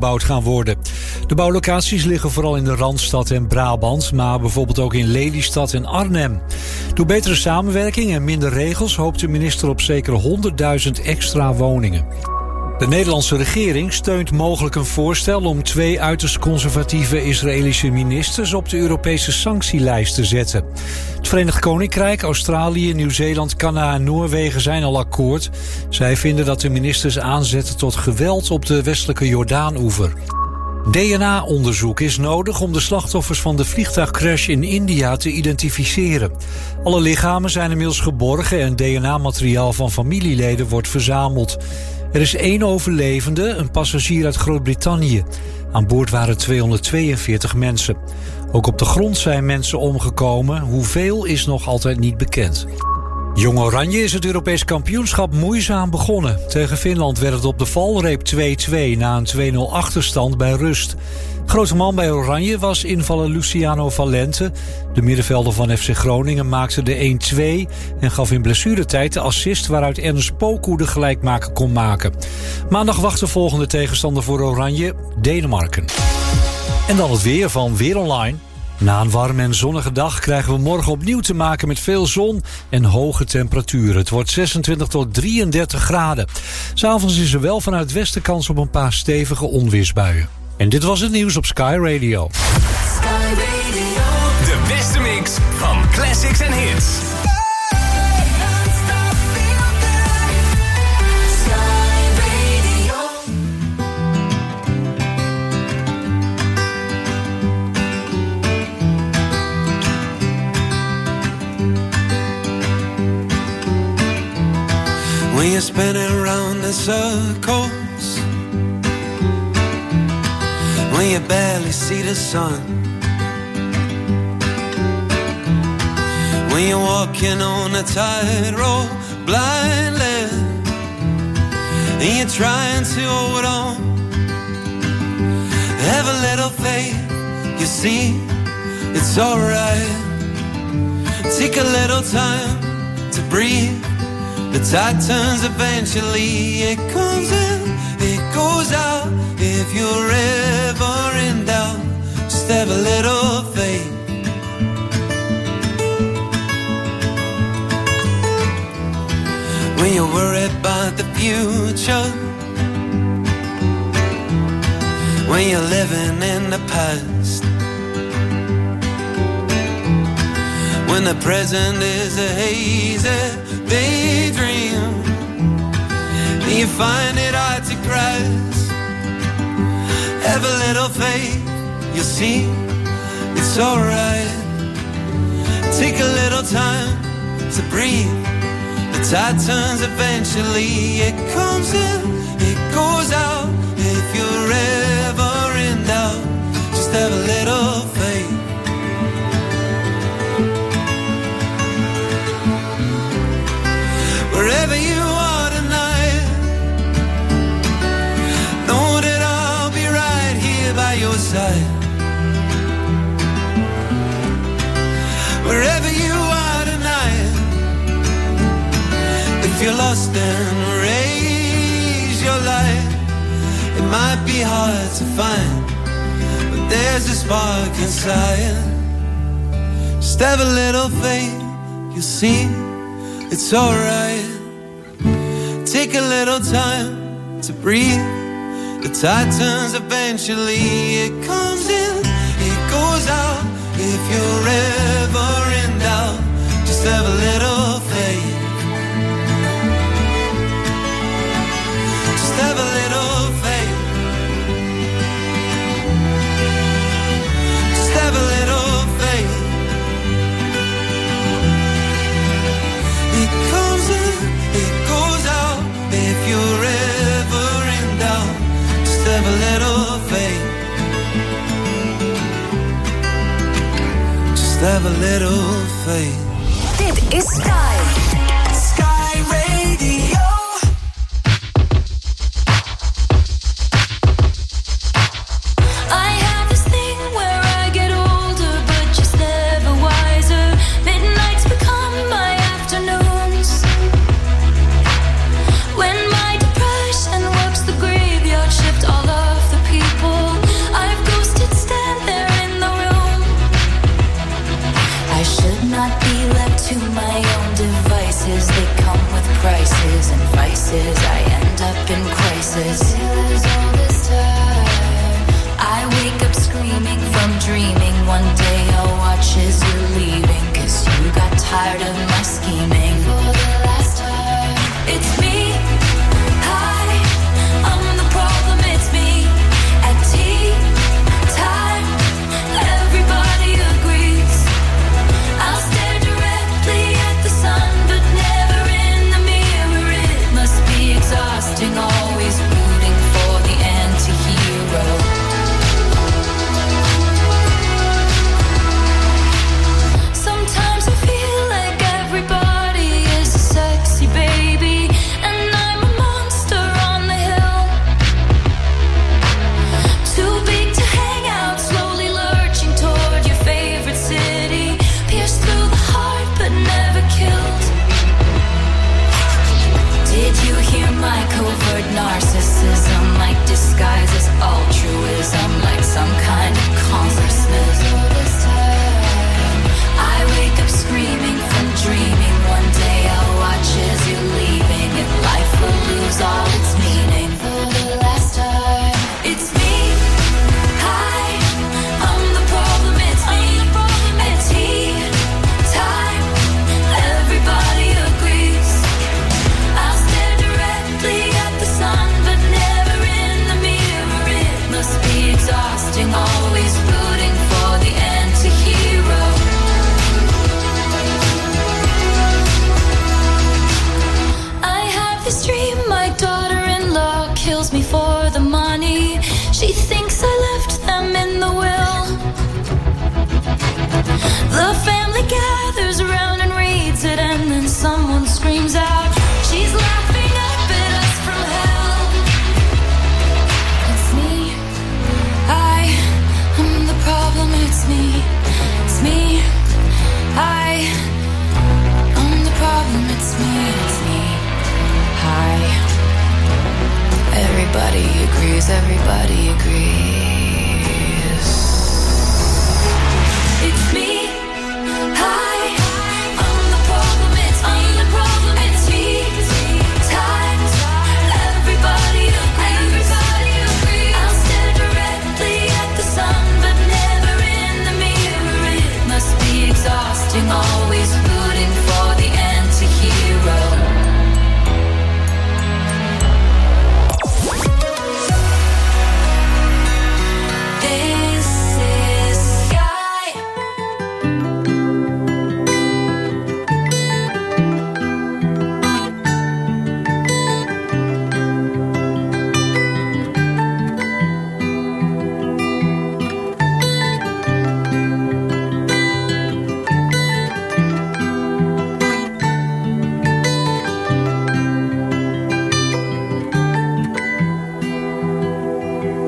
gebouwd gaan worden. De bouwlocaties liggen vooral in de Randstad en Brabant, maar bijvoorbeeld ook in Lelystad en Arnhem. Door betere samenwerking en minder regels hoopt de minister op zeker 100.000 extra woningen. De Nederlandse regering steunt mogelijk een voorstel om 2 uiterst conservatieve Israëlische ministers op de Europese sanctielijst te zetten. Het Verenigd Koninkrijk, Australië, Nieuw-Zeeland, Canada en Noorwegen zijn al akkoord. Zij vinden dat de ministers aanzetten tot geweld op de westelijke Jordaanoever. DNA-onderzoek is nodig om de slachtoffers van de vliegtuigcrash in India te identificeren. Alle lichamen zijn inmiddels geborgen en DNA-materiaal van familieleden wordt verzameld. Er is 1 overlevende, een passagier uit Groot-Brittannië. Aan boord waren 242 mensen. Ook op de grond zijn mensen omgekomen. Hoeveel is nog altijd niet bekend. Jong Oranje is het Europees kampioenschap moeizaam begonnen. Tegen Finland werd het op de valreep 2-2 na een 2-0 achterstand bij rust. Grote man bij Oranje was invaller Luciano Valente. De middenvelder van FC Groningen maakte de 1-2... en gaf in blessuretijd de assist waaruit Ernst Poku de gelijkmaker kon maken. Maandag wacht de volgende tegenstander voor Oranje, Denemarken. En dan het weer van Weer Online. Na een warme en zonnige dag krijgen we morgen opnieuw te maken met veel zon en hoge temperaturen. Het wordt 26 tot 33 graden. 'S Avonds is er wel vanuit het westen kans op een paar stevige onweersbuien. En dit was het nieuws op Sky Radio. Sky Radio. De beste mix van classics en hits. When you're spinning around in circles, when you barely see the sun, when you're walking on a tightrope blindly, and you're trying to hold on, have a little faith, you see, it's alright. Take a little time to breathe. The tide turns eventually, it comes in, it goes out. If you're ever in doubt, just have a little faith. When you're worried about the future, when you're living in the past, when the present is a hazy daydream, and you find it hard to grasp, have a little faith, you'll see, it's alright. Take a little time to breathe. The tide turns eventually, it comes in, it goes out. If you're ever in doubt, just have a little faith. Wherever you are tonight, know that I'll be right here by your side. Wherever you are tonight, if you're lost then raise your light. It might be hard to find, but there's a spark inside. Just have a little faith, you'll see, it's alright. Take a little time to breathe. The tide turns eventually, it comes in, it goes out. If you're ever in doubt, just have a little faith. Just have a little faith. Just have a little faith. It comes in, it goes out. If you're ever in doubt, just have a little faith. Just have a little faith. Dit is Sky. Sky Radio. I have this thing where I get older, but just never wiser. Midnights become my afternoons. When my depression works the graveyard shift, all of the people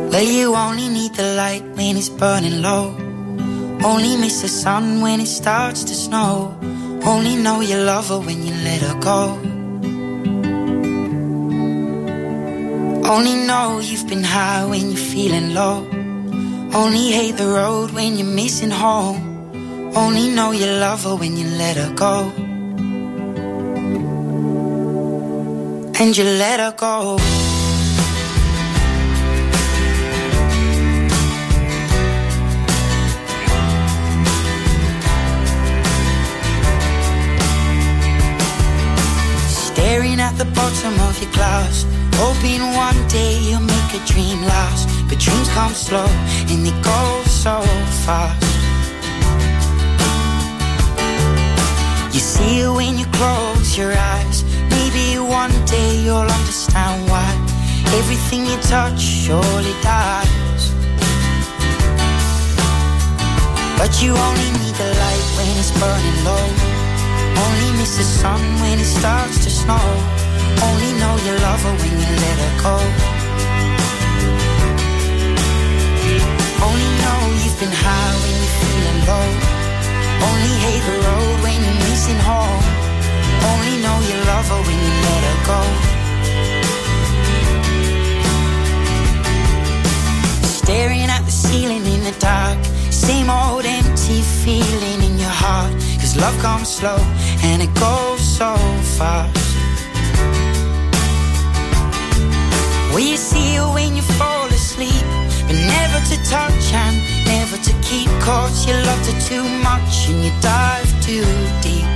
Well, you only need the light when it's burning low. Only miss the sun when it starts to snow. Only know you love her when you let her go. Only know you've been high when you're feeling low. Only hate the road when you're missing home. Only know you love her when you let her go. And you let her go. Staring at the bottom of your glass, hoping one day you'll make a dream last. But dreams come slow and they go so fast. You see it when you close your eyes. Maybe one day you'll understand why everything you touch surely dies. But you only need the light when it's burning low. Only miss the sun when it starts to snow. Only know you love her when you let her go. Only know you've been high when you're feeling low. Only hate the road when you're missing home. Only know you love her when you let her go. Staring at the ceiling in the dark, same old empty feeling in your heart. 'Cause love comes slow and it goes so fast. Well, you see her when you fall asleep, but never to touch and never to keep. 'Cause you loved her too much and you dive too deep.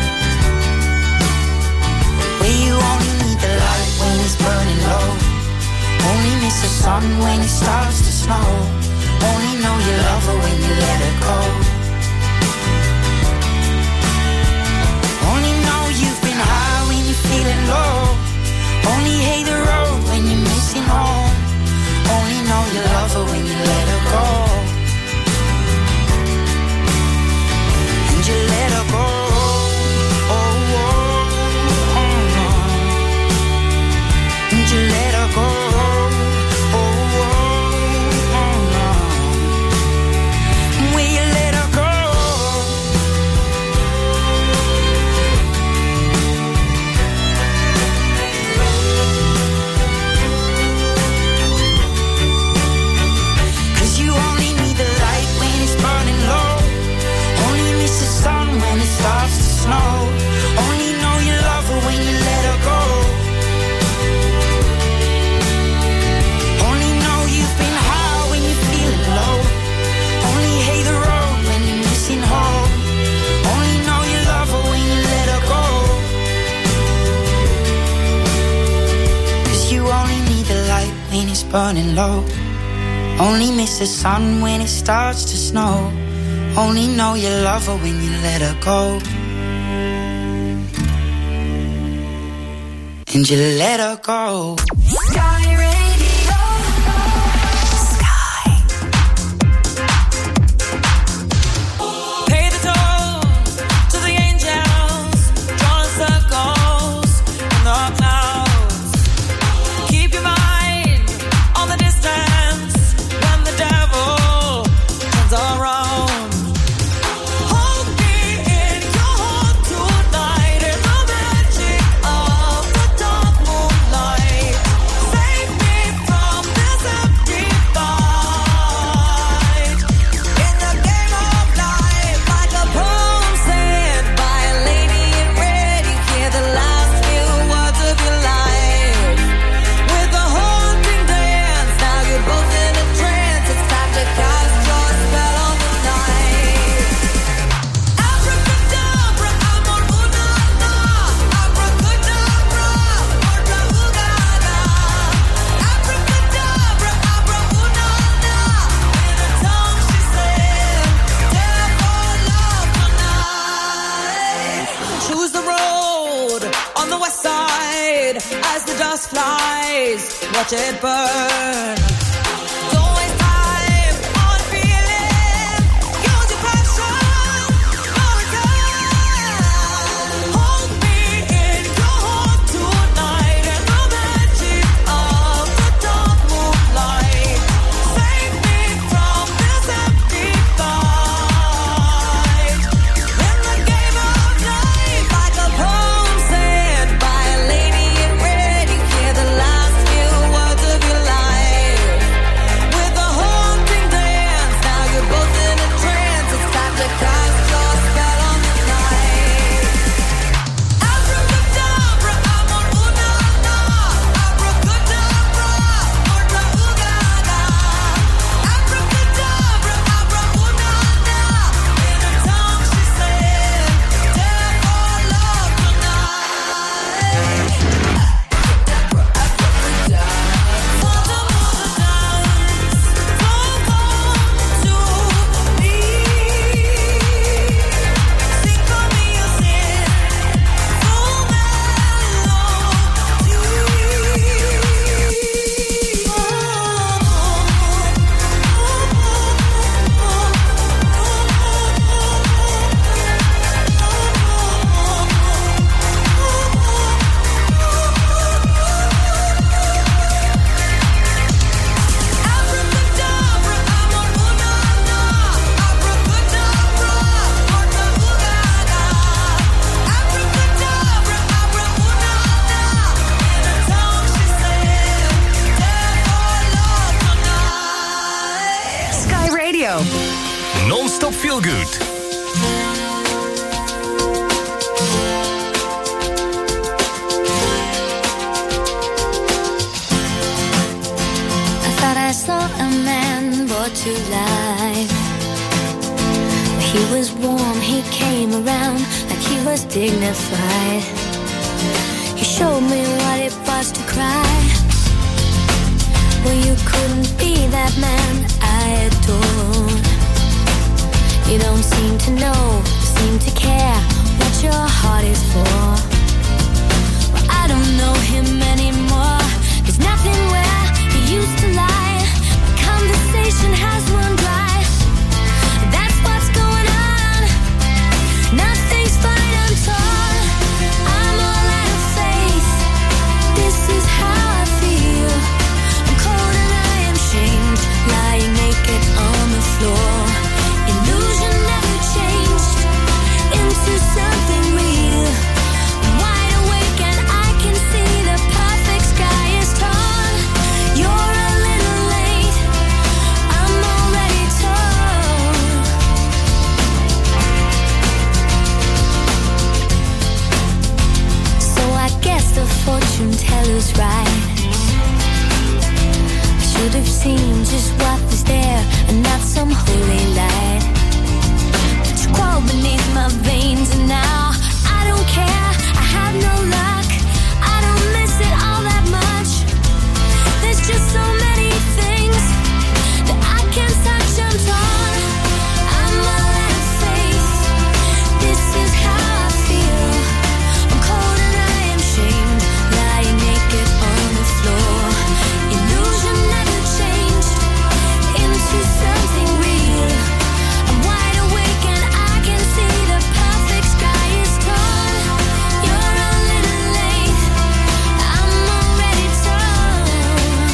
Well, you only need the light when it's burning low. Only miss the sun when it starts to snow. Only know you love her when you let her go. Only know you've been high when you're feeling low. Only hate the road when you're missing home. Only know you love her when you let her go. And you let her go. Oh, oh, oh, oh. And you let her go. Oh, oh, oh, oh. Will you let her go? Starts to snow. Only know you love her when you let her go. Only know you've been high when you're feeling low. Only hate the road when you're missing home. Only know you love her when you let her go. 'Cause you only need the light when it's burning low. Only miss the sun when it starts to snow. Only know you love her when you let her go. And you let her go. Sky Radio. Sky. Pay the toll to the angels, drawing circles in the clouds. Keep your mind on the distance when the devil turns around. Watch it burn. Don't waste time on feeling. Use your passion for a time. Hold me in your heart tonight, and the magic of the dark moonlight. Radio. Non-stop feel good. I saw a man brought to life. He was warm, he came around like he was dignified. He showed me what it was to cry. Well, you couldn't be that man I adored. You don't seem to know, seem to care what your heart is for. Well, I don't know him anymore. There's nothing where he used to lie. Conversation has run dry. That's what's going on. Nothing's fine, I'm torn. I'm all out of faith. This is how I feel. I'm cold and I am shamed, lying naked on the floor. Illusion never changed into something real. I'm wide awake and I can see the perfect sky is torn. You're a little late. I'm already torn. So I guess the fortune teller's right. I should have seen just what was there and not some holy light. But you crawl beneath my veins and now I don't care. I have no luck. I don't miss it all that much. There's just so many things that I can't touch. I'm torn. I'm all out of faith. This is how I feel. I'm cold and I am shamed, lying naked on the floor. Illusion never changed into something real. I'm wide awake and I can see the perfect sky is torn. You're a little late. I'm already torn.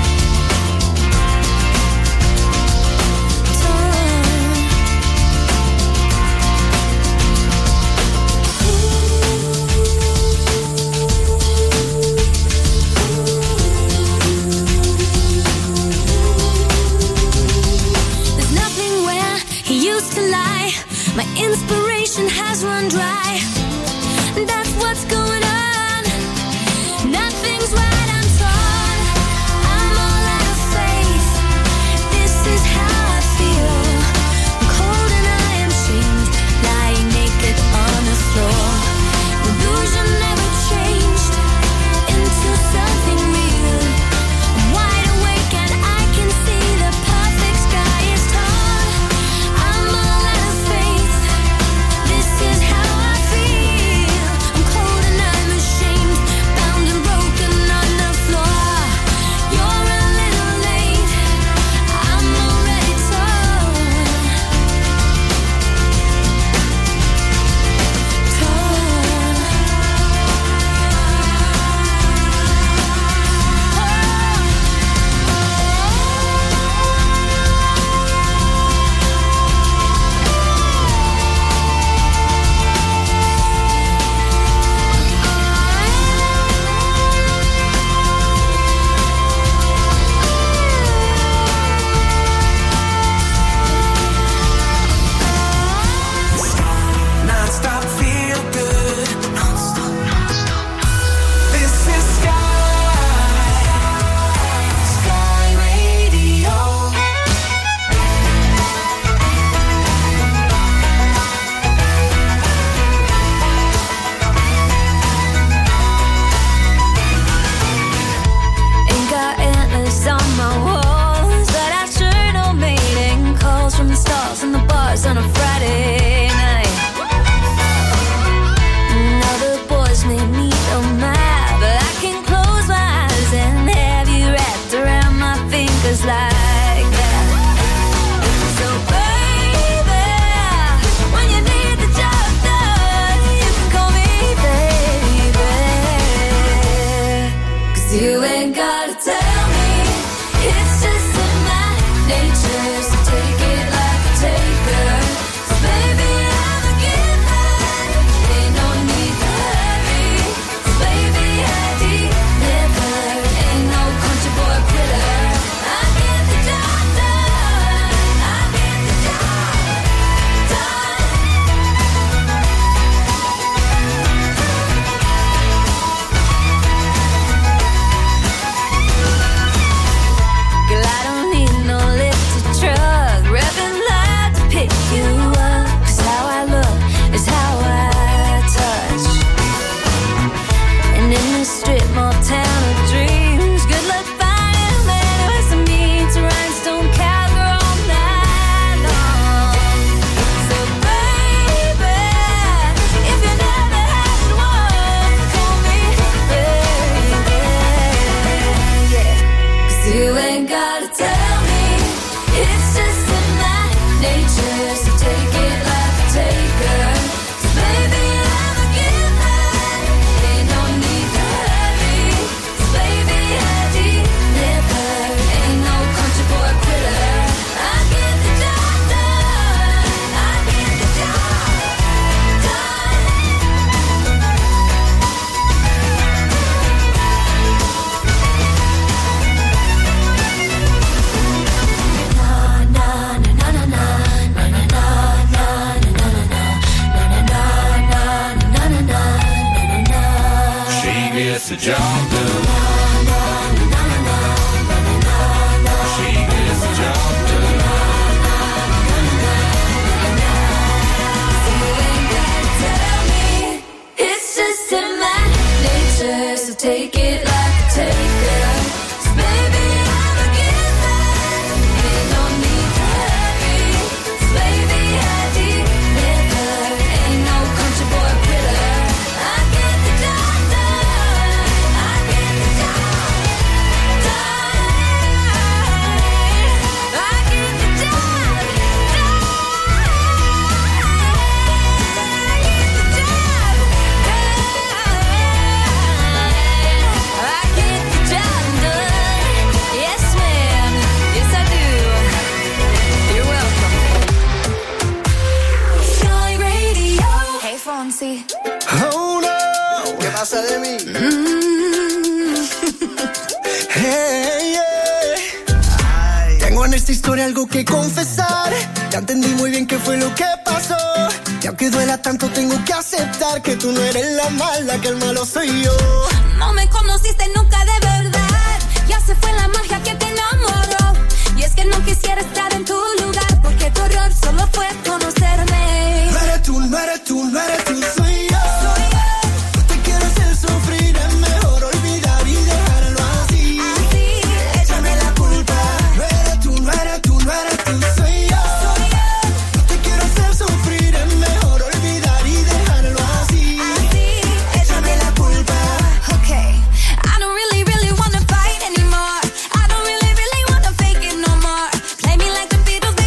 There's nothing where he used to lie. My inspiration has run dry. That's what's going on. Nothing's right, I'm torn. I'm all out of faith. This is how I feel. I'm cold and I am shamed, lying naked on the floor. Illusion never changed into something real. I'm wide awake and I can see the perfect sky is torn. I'm all out of faith. This is how I feel. esta historia algo que confesar. Ya entendí muy bien qué fue lo que pasó. Y aunque duela tanto tengo que aceptar que tú no eres la mala, que el malo soy yo. No me conociste nunca de verdad. Ya se fue la magia que te enamoró. Y es que no quisiera estar en tu lugar, porque tu error solo fue conocerme. No eres tú, no eres tú, no eres tú, soy yo. No te quiero hacer sufrir, es mejor olvidar y dejarlo así. Échame la culpa. No eres tú, no eres tú, no eres tú, soy yo. No te quiero hacer sufrir, es mejor olvidar y dejarlo así. Échame la culpa. Okay, I don't really, really wanna fight anymore. I don't really, really wanna fake it no more. Play me like the Beatles,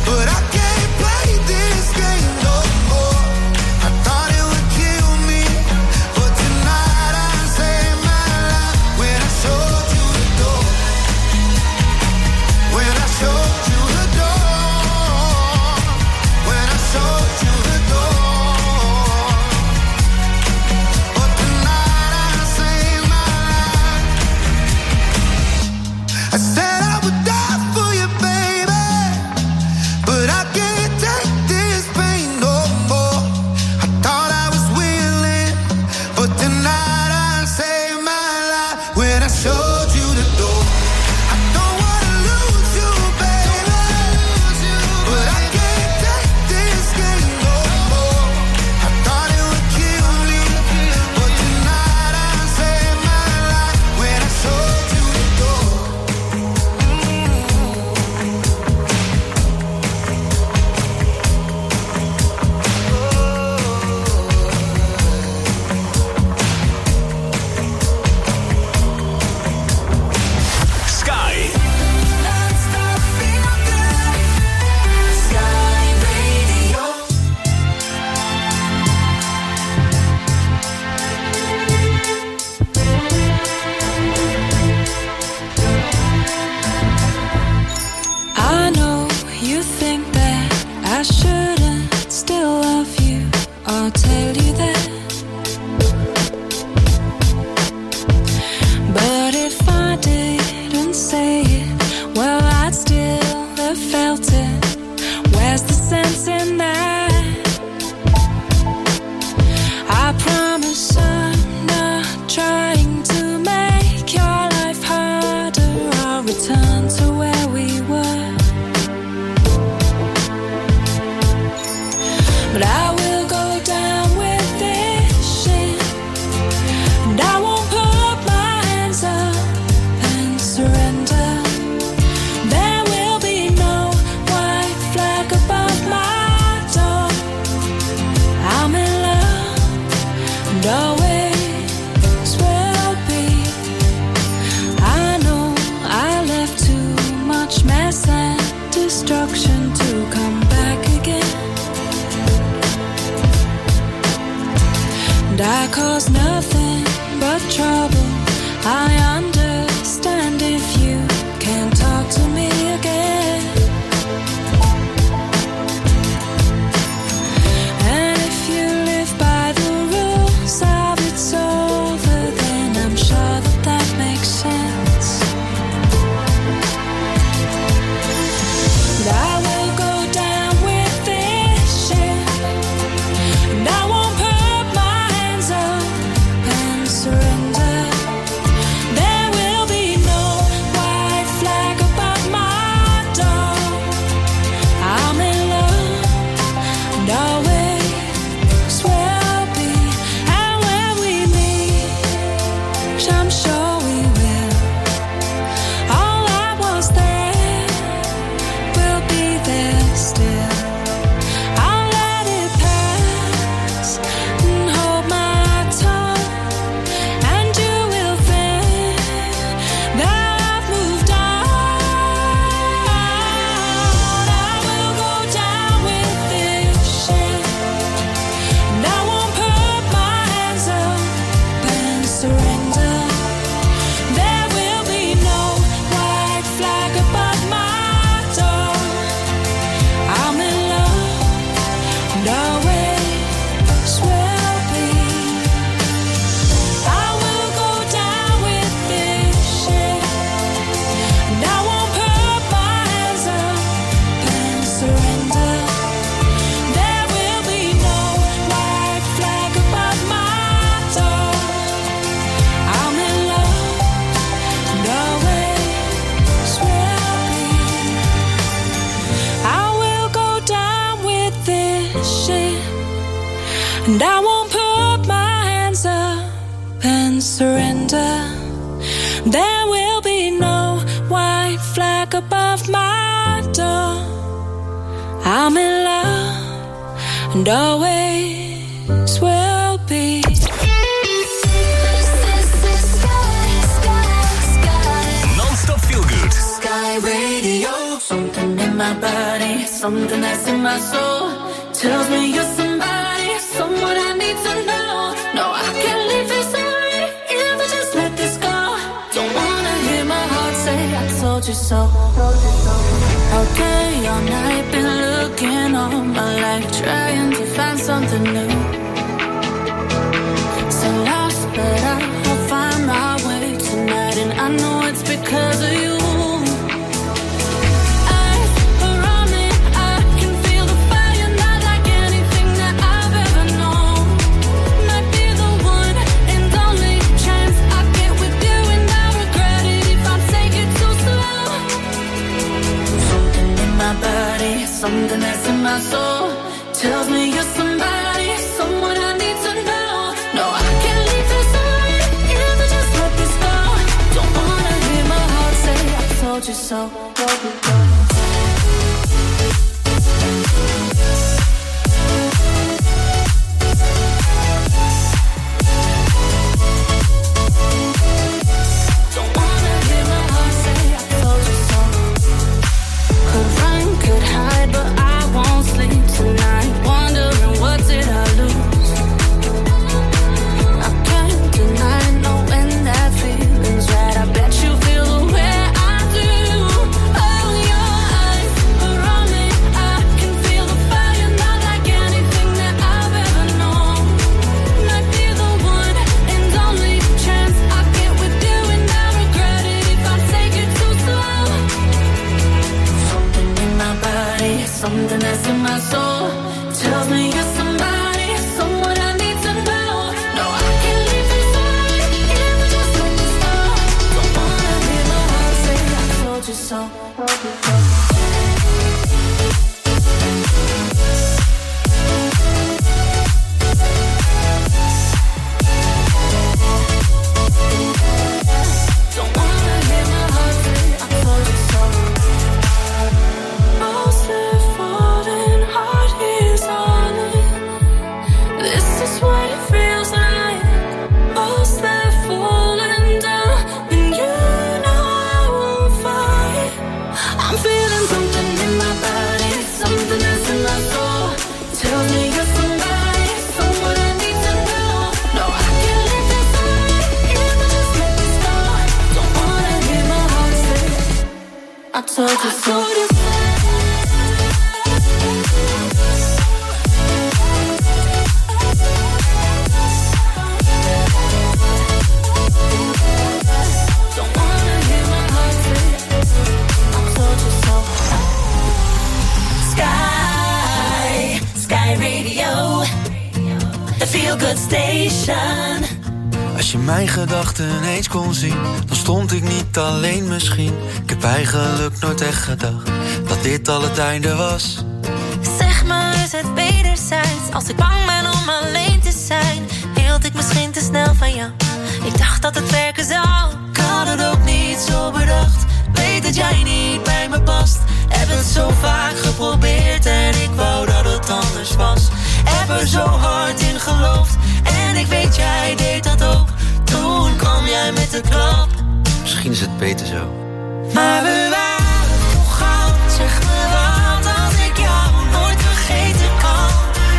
but I can't play this game no more. I thought it would kill me, but tonight I saved my life when I showed you the door. When I showed you the door. When I showed you the door. But tonight I saved my life. I said I would die for you, baby, but I can't take this pain no more. I thought I was willing, but tonight I saved my life when I showed you the door. I don't wanna lose you, baby, but I can't take this game no more. I thought it would kill me, but tonight I saved my life when I showed you the door. Sky. Non-stop feel good. Sky Radio. I know you think that I shouldn't still love you or tell you that. But if I didn't say it, well, I'd still have felt it. Where's the sense in that? I promise I'm not trying to make your life harder. I'll return to where we were. But I will go down with this shit, and I won't put my hands up and surrender. There will be no white flag above my door. I'm in love, and always will be. I know I left too much mess and destruction to come back again. And I caused nothing but trouble. I understand if you can't talk to me again. And if you live by the rules of it's over, then I'm sure that that makes sense. But I will go down with this shit, and I won't put my hands up and surrender. There will be no white flag above my door. I'm in love, and always will be. And when we meet, I'm sure we will. All I was there will be there still. I'll let it pass and hold my tongue, and you will think that I've moved on. I will go down with this shit, and I won't put my hands up and surrender. There will be no white flag above my door. I'm in love, and always will be. I will go down with this shit, and I won't put my hands up and surrender. There will be no white flag above my door. I'm in love, and always will be. I will go down with this shit, and I won't put my hands up and surrender. There will be no white flag above my door. I'm in love, and always will be. This is Sky, Sky, Sky. Non-stop feel good. Sky Radio. Something in my body something that's in my soul tells me you're somebody, someone I need to know. No, I can't leave this already if I just let this go. Don't wanna hear my heart say I told you so. All day, all night, been looking all my life, trying to find something new. So lost, but I'll find my way tonight, and I know it's because of you. Eyes around me, I can feel the fire, not like anything that I've ever known. Might be the one and only chance I get with you, and I regret it if I take it too slow. Something in my body, something that's in my soul tells me you're somebody, someone I need to know. No, I can't leave this already if I just let this go. Don't wanna hear my heart say I told you so. Don't wanna hear my heart say I told you so. Could run, could hide, but I won't sleep tonight, wondering what did I lose. I can't deny knowing that feeling's right. I bet you feel the way I do. Oh, your eyes around me, I can feel the fire, not like anything that I've ever known. Might be the one and only chance I get with you, and I regret it if I take it too slow. Something in my body, something that's in my soul tells me you're somebody, someone I need to know. No, I can't leave this already if I just let this go. Don't wanna hear my heart say I told you so. Don't wanna hear my heart say I told you so. Most that falling heart is on it. This is what it feels like. Most that falling down, and you know I won't fight. I'm feeling something in my body, something that's in my soul. Tell me you're somebody, someone I need to know. No, I can't let this already if I just let this go. Don't wanna hear my heart say I told you so. Don't wanna hear my heart say I told you so. Sky Radio, the feel good station. Als je mijn gedachten eens kon zien, dan stond ik niet alleen misschien. Ik heb eigenlijk nooit echt gedacht dat dit al het einde was. Zeg maar, is het wederzijds? Als ik bang ben om alleen te zijn, hield ik misschien te snel van jou. Ik dacht dat het werken zou. Ik had het ook niet zo bedacht. Weet dat jij niet bij me past. Heb het zo vaak geprobeerd en ik wou dat het anders was. Heb er zo hard in geloofd en ik weet jij deed dat ook. Toen kwam jij met de klap. Misschien is het beter zo. Maar we waren toch goud. Zeg me wat als ik jou nooit vergeten kan.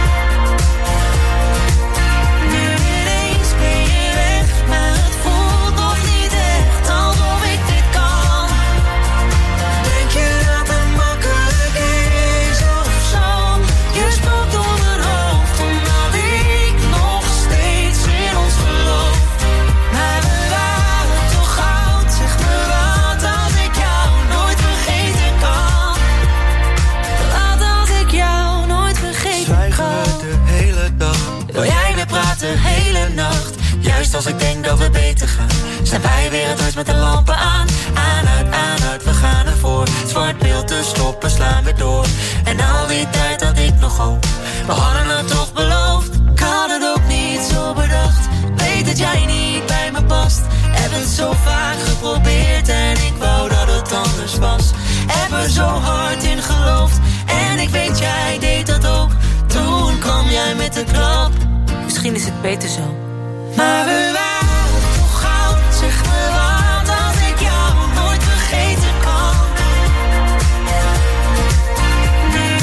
Nu ineens ben je weg, maar het voelt nog niet echt alsof ik dit kan. Denk je dat het makkelijk is of zo? Je spookt door mijn hoofd omdat ik nog steeds in ons geloof. Maar we waren toch goud. Zeg me wat als ik jou nooit vergeten kan. Wat als ik jou nooit vergeten kan. Zwijgen we de hele dag. Wil jij weer praten hele nacht? Juist als ik denk dat we beter gaan, zijn wij weer het huis met de lampen aan. Aan uit, we gaan ervoor. Zwart beeld te stoppen, slaan we door. En al die tijd had ik nog hoop. We hadden het toch beloofd. Ik had het ook niet zo bedacht. Weet dat jij niet bij me past. Heb het zo vaak geprobeerd en ik wou dat het anders was. Heb er zo hard in geloofd en ik weet jij deed dat ook. Toen kwam jij met de klap. Misschien is het beter zo. Maar we waren toch goud. Zeg me wat als ik jou nooit vergeten kan. Nu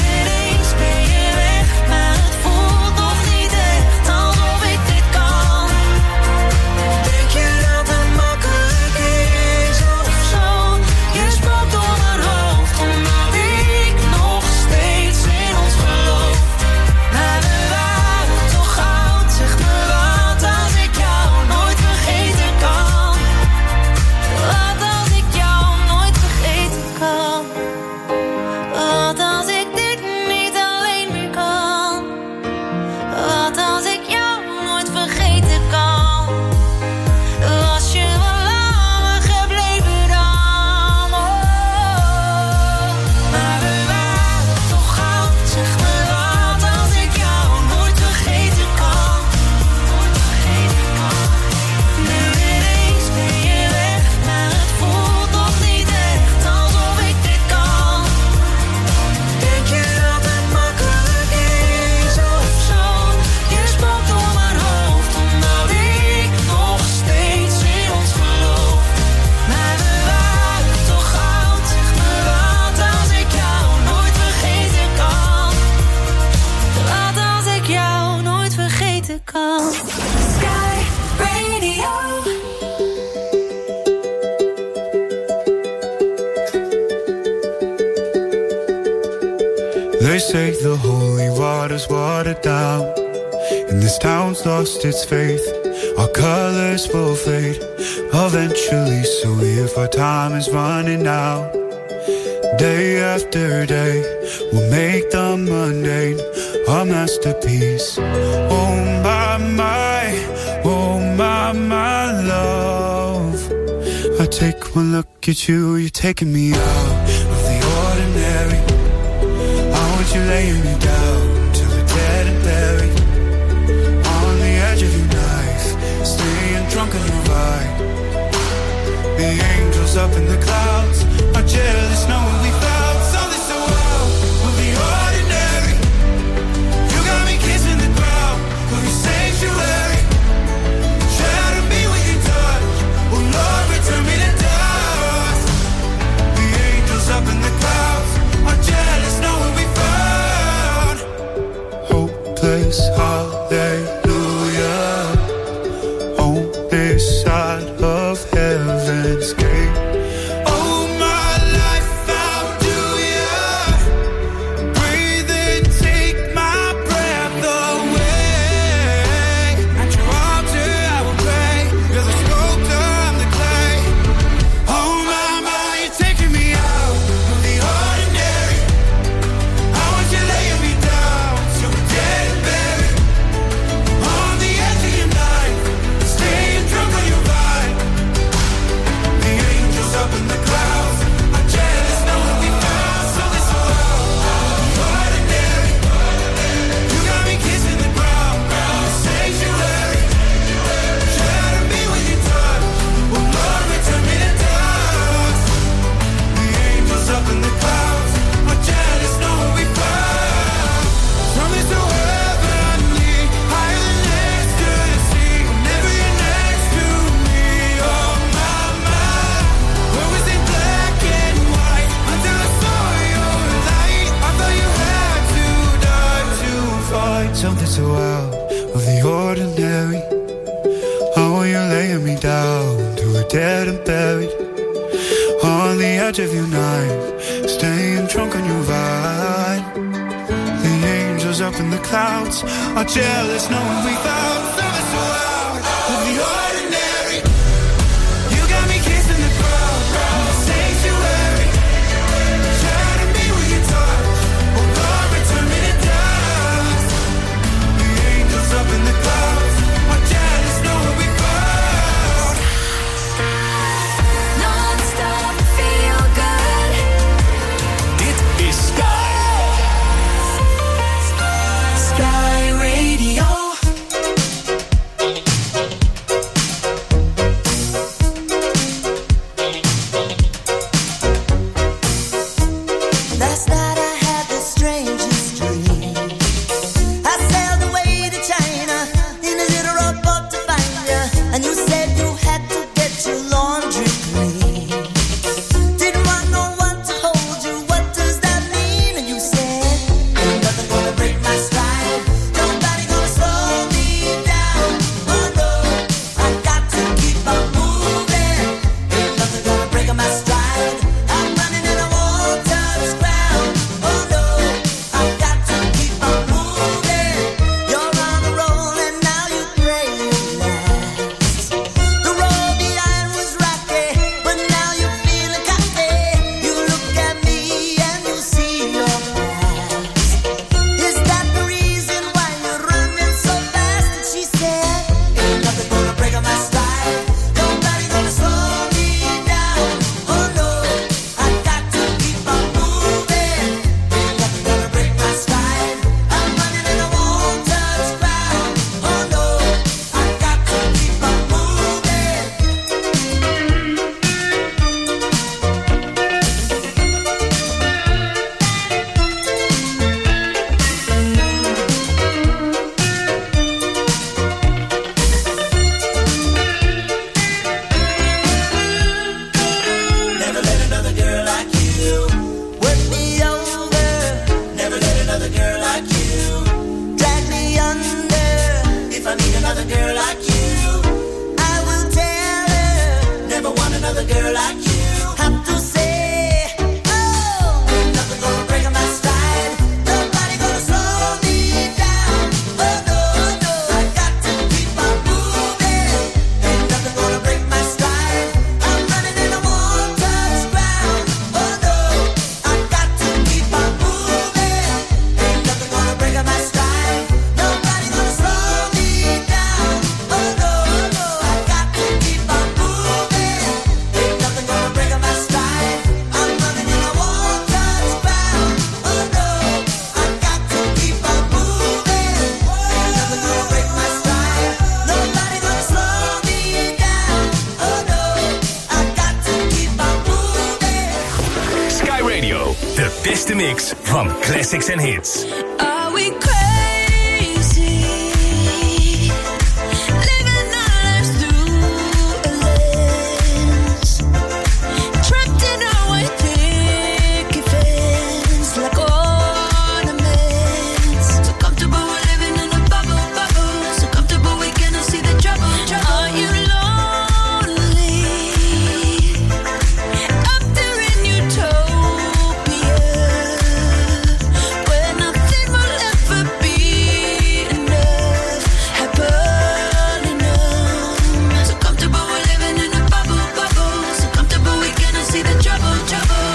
say the holy water's watered down, and this town's lost its faith. Our colors will fade eventually, so if our time is running out, day after day, we'll make the mundane our masterpiece. Oh my love, I take one look at you, you're taking me out of the ordinary. I want you laying me down till we're dead and buried, on the edge of your knife, staying drunk on your ride. The angels up in the clouds are jealous knowing we found something so wild of the ordinary. You got me kissing the ground of your sanctuary. Shadow me with your touch, oh Lord, return me to dust. The angels up in the clouds are jealous knowing we found hopeless hallelujah on this side of heaven's gate. Oh my life, how do ya breathe and take my breath away? At your altar I will pray, you're the sculptor, I'm the clay. Oh my, you're taking me out of the ordinary. I want you laying me down till we're dead and buried, on the edge of your knife, staying drunk on your ride. The angels up in the clouds are jealous knowing we found something so ordinary. You got me kissing the ground, sanctuary. Shadow me with your touch, oh Lord, return me to dust. The angels up in the clouds are jealous knowing we found something so heavenly, higher than ecstasy. Whenever you're next to me, oh my, where was it black and white until I saw your light? I thought you had to die to find something so out of the ordinary. Oh, you're laying me down till we're dead and buried, on the edge of your knife, staying drunk on your ride. The angels up in the clouds are jealous knowing we found something so out of the ordinary. You got me kissing the ground, sanctuary. Shadow me with your touch, oh Lord, return me to dust. The angels up in the clouds are jealous knowing we found. Non-stop feel good. Dit is Sky. Sky Radio. Last night I had the strangest dream. I sailed away to China in a little rowboat to find you, and you said you had to get your laundry clean. Didn't want no one to hold you. What does that mean? And you said, ain't nothing gonna break my stride. Nobody gonna slow me down. Oh no, I got to keep on moving. Ain't nothing gonna break my stride. I'm running and I won't touch ground. Oh no, I got to keep on moving. You're on a roll and now you pray it lasts. The road behind was rocky, but now you're feeling cocky. You look at me and you see your past. Is that the reason why you're running so fast? And she said, ain't nothing gonna break my stride. Nobody gonna slow me down. Oh no, I got to keep on moving. Ain't nothing gonna break my stride. I'm running and I won't touch ground. Oh no, I got to keep on moving. Never let another girl like you work me over. Never let another girl like you drag me under. If I meet another girl like you, I will tell her. Never want another girl like you. Have to say, oh, ain't nothing gonna break my stride. Nobody mix van classics en hits. Are we crazy? Living our lives through a lens. Trapped in our white picket fence like ornaments. So comfortable we're living in a bubble, bubble. So comfortable we cannot see the trouble, trouble. Are you lonely? Up there in utopia, where nothing will ever be enough, happen enough. So comfortable we're living in a bubble, bubble. So comfortable we cannot see the trouble, trouble.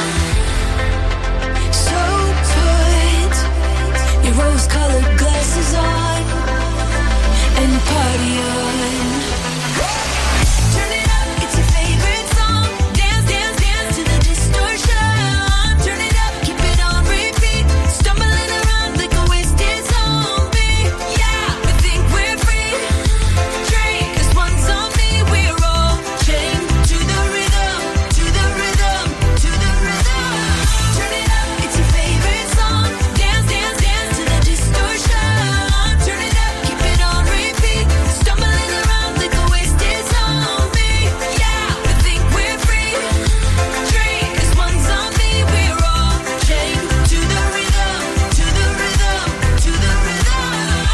So put your rose-colored glasses on and party on. Turn it up, it's your favorite song. Dance, dance, dance to the distortion. Turn it up, keep it on repeat. Stumbling around like a wasted zombie. Yeah, we think we're free. Drink, 'cause one's on me. We're all chained to the rhythm, to the rhythm, to the rhythm. Turn it up, it's your favorite song. Dance, dance, dance to the distortion. Turn it up, keep it on repeat. Stumbling around like a wasted zombie. Yeah, we think we're free. Drink, 'cause one's on me. We're all chained to the rhythm, to the rhythm, to the rhythm.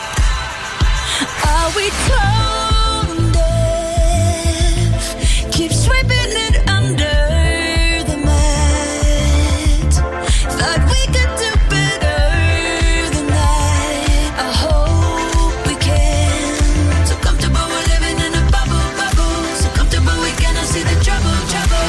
Are we tone deaf? Keep sweeping it under the mat. Thought we could do better than that. I hope we can. So comfortable we're living in a bubble, bubble. So comfortable we cannot see the trouble, trouble.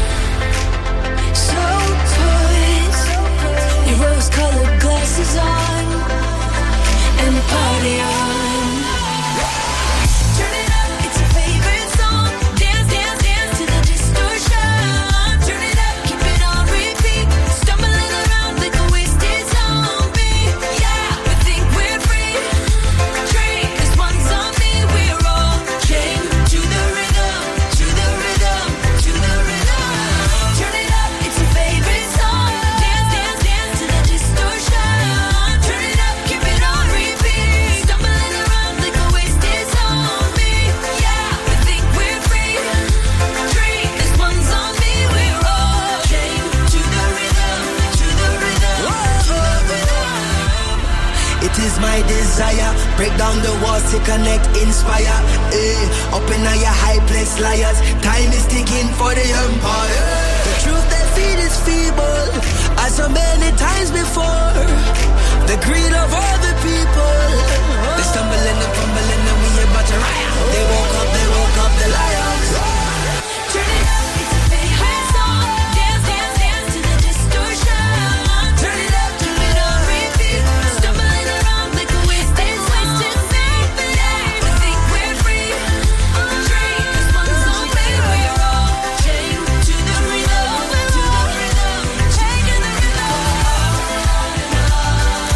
So put your rose-colored glasses on and party on. Turn it up, it's your favorite song. Dance, dance, dance to the distortion. Turn it up, keep it on repeat. Stumbling around like a wasted zombie. Yeah, we think we're free. Drink, 'cause one's on me. We're all chained to the rhythm, to the rhythm, to the rhythm. Turn it up, it's your favorite song. Dance, dance, dance to the distortion. Turn it up, keep it on repeat. Stumbling around like a wasted zombie. Yeah, we think we're free. Drink, 'cause one's on me. We're all chained to the rhythm, to the rhythm, to the rhythm. It is my desire, break down the walls to connect, inspire. Up in your high place, liars. Time is ticking for the empire. The truth they feed is feeble, as so many times before. The greed of all the people. They stumble and they fumble and then we about to riot. They woke up the lions. Turn it up, it's your favorite song. Dance, dance, dance to the distortion. Turn it up, keep it on repeat. Stumbling around like a wasted zombie. Yeah, we think we're free. Drink, 'cause one's on me. We're all chained to the rhythm, to the rhythm, chained to the rhythm.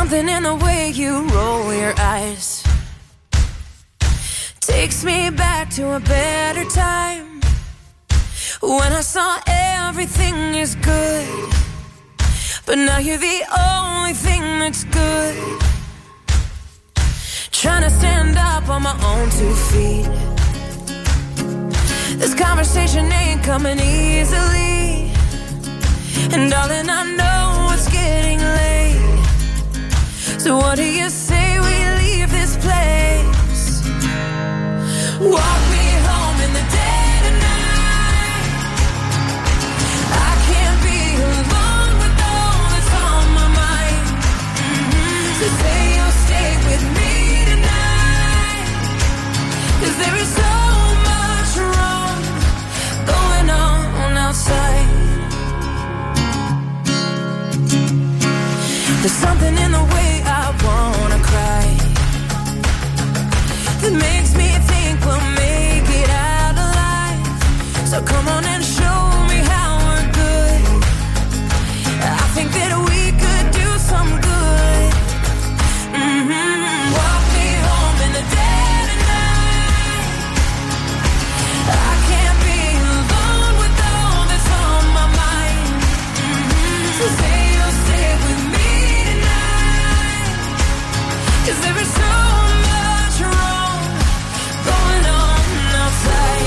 something in the way you roll your eyes. Takes me back to a better time, when I saw everything is good, but now you're the only thing that's good. Trying to stand up on my own 2 feet. This conversation ain't coming easily, and darling, I know it's getting late. So what do you say we leave this place? Walk me home in the dead of night. I can't be alone with all that's on my mind. So say you'll stay with me tonight, 'cause there is so much wrong going on outside. There's something in the way I wanna cry that makes me think we'll make it out alive. So come on and show me how we're good. I think that we could do some good. Walk me home in the dead of night. I can't be alone with all that's on my mind. So say you'll stay with me tonight, 'cause there is so much wrong going on outside.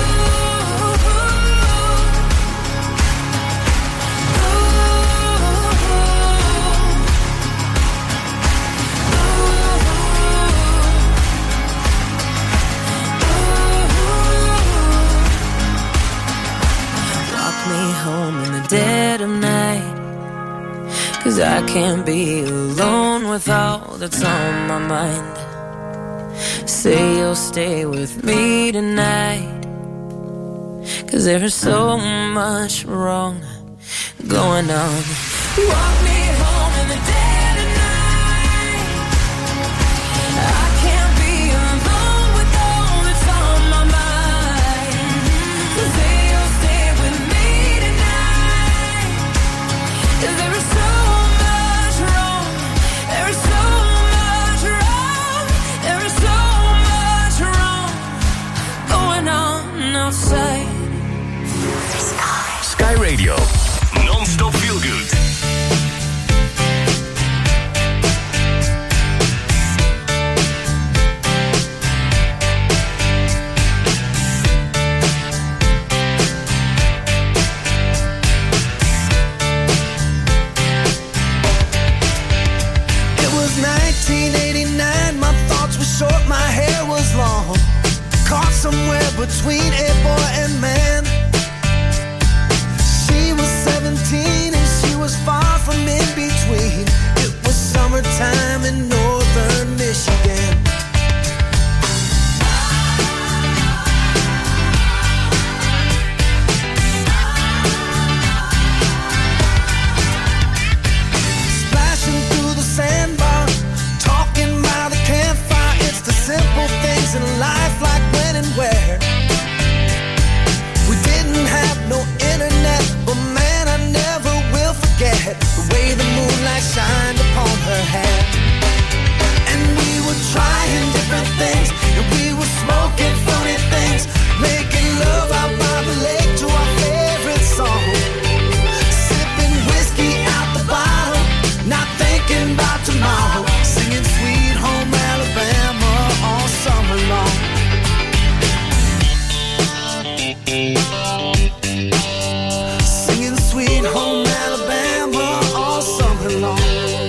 Walk me home in the dead of night, 'cause I can't be alone with all that's on my mind. Say you'll stay with me tonight, 'cause there is so much wrong going on. Walk me home in the dead of night. I can't be alone with all that's on my mind. So say you'll stay with me tonight, 'cause there is so much wrong. There is so much wrong. There is so much wrong going on outside. Sky Radio. Non-stop feel good. It was 1989, my thoughts were short, my hair was long. Caught somewhere between a boy and man. She was 17 and she was far from in between. It was summertime in northern Michigan. Splashing through the sandbar, talking by the campfire. It's the simple things in life, like when and where. We didn't have no internet, but man, I never will forget the way the moonlight shined upon her hair. And we were trying different things, and we were smoking funny things, making love out by the lake to our favorite song. Sipping whiskey out the bottle, not thinking about tomorrow. Singing Sweet Home Alabama all summer long. Singing Sweet Home Alabama all summer long.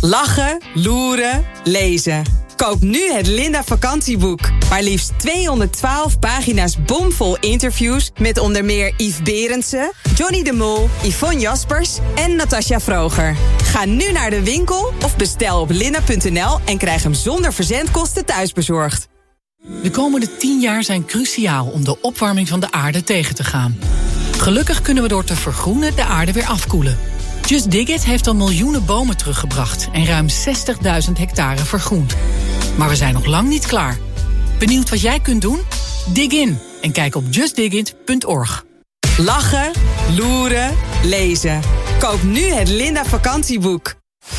Lachen, loeren, lezen. Koop nu het Linda vakantieboek. Maar liefst 212 pagina's bomvol interviews met onder meer Yves Berendsen, Johnny de Mol, Yvonne Jaspers en Natasja Vroger. Ga nu naar de winkel of bestel op linda.nl en krijg hem zonder verzendkosten thuisbezorgd. De komende 10 jaar zijn cruciaal om de opwarming van de aarde tegen te gaan. Gelukkig kunnen we door te vergroenen de aarde weer afkoelen. Just Dig It heeft al miljoenen bomen teruggebracht en ruim 60.000 hectare vergroend. Maar we zijn nog lang niet klaar. Benieuwd wat jij kunt doen? Dig in en kijk op justdigit.org. Lachen, loeren, lezen. Koop nu het Linda vakantieboek.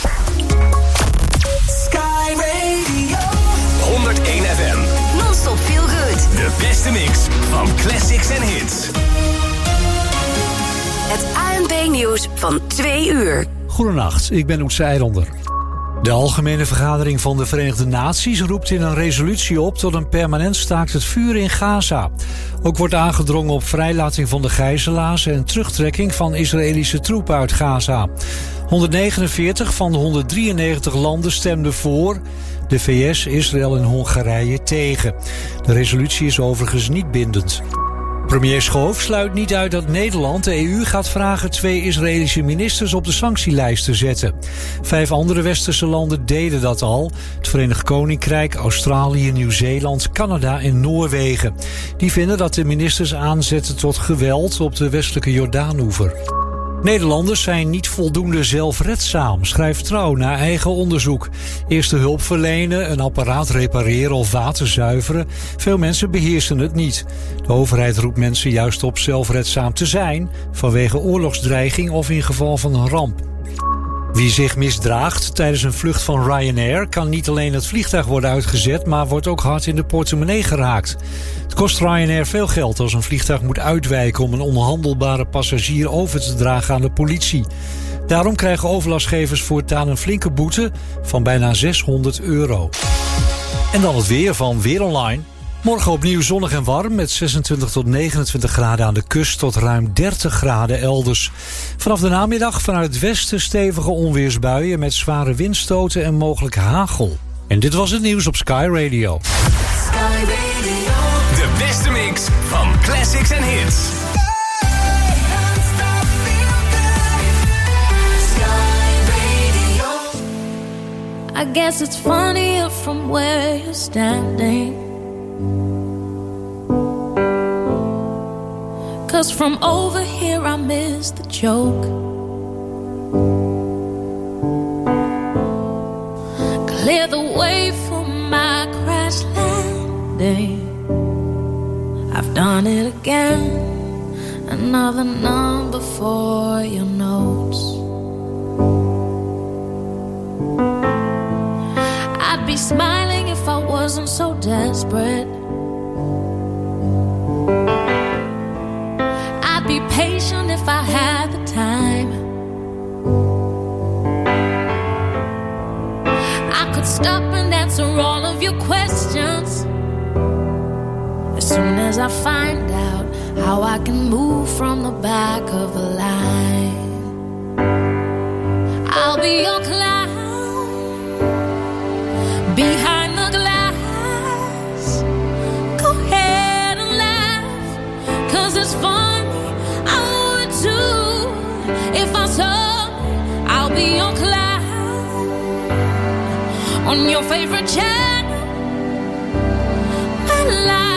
Sky Radio. 101 FM. Non-stop feel good. De beste mix van classics en hits. Het ANP-nieuws van 2 uur. Goedenacht, ik ben Oetse Eilonder. De Algemene Vergadering van de Verenigde Naties roept in een resolutie op tot een permanent staakt het vuur in Gaza. Ook wordt aangedrongen op vrijlating van de gijzelaars en terugtrekking van Israëlische troepen uit Gaza. 149 van de 193 landen stemden voor. De VS, Israël en Hongarije tegen. De resolutie is overigens niet bindend. Premier Schoof sluit niet uit dat Nederland de EU gaat vragen 2 Israëlische ministers op de sanctielijst te zetten. 5 andere westerse landen deden dat al. Het Verenigd Koninkrijk, Australië, Nieuw-Zeeland, Canada en Noorwegen. Die vinden dat de ministers aanzetten tot geweld op de westelijke Jordaanoever. Nederlanders zijn niet voldoende zelfredzaam, schrijft Trouw na eigen onderzoek. Eerste hulp verlenen, een apparaat repareren of water zuiveren. Veel mensen beheersen het niet. De overheid roept mensen juist op zelfredzaam te zijn, vanwege oorlogsdreiging of in geval van een ramp. Wie zich misdraagt tijdens een vlucht van Ryanair kan niet alleen het vliegtuig worden uitgezet, maar wordt ook hard in de portemonnee geraakt. Het kost Ryanair veel geld als een vliegtuig moet uitwijken om een onhandelbare passagier over te dragen aan de politie. Daarom krijgen overlastgevers voortaan een flinke boete van bijna €600. En dan het weer van Weer Online. Morgen opnieuw zonnig en warm met 26 tot 29 graden aan de kust tot ruim 30 graden elders. Vanaf de namiddag vanuit het westen stevige onweersbuien met zware windstoten en mogelijk hagel. En dit was het nieuws op Sky Radio. Sky Radio. De beste mix van classics en hits. Non-stop feel good. Sky Radio. I guess it's funnier from where you're standing. 'Cause from over here I miss the joke. Clear the way for my crash landing. I've done it again. Another number for your notes. I'd be smiling if I wasn't so desperate. I'd be patient if I had the time. I could stop and answer all of your questions as soon as I find out how I can move from the back of the line. I'll be your clown behind the glass. Go ahead and laugh, 'cause it's funny, I would too. If I saw me, I'll be your clown on your favorite channel.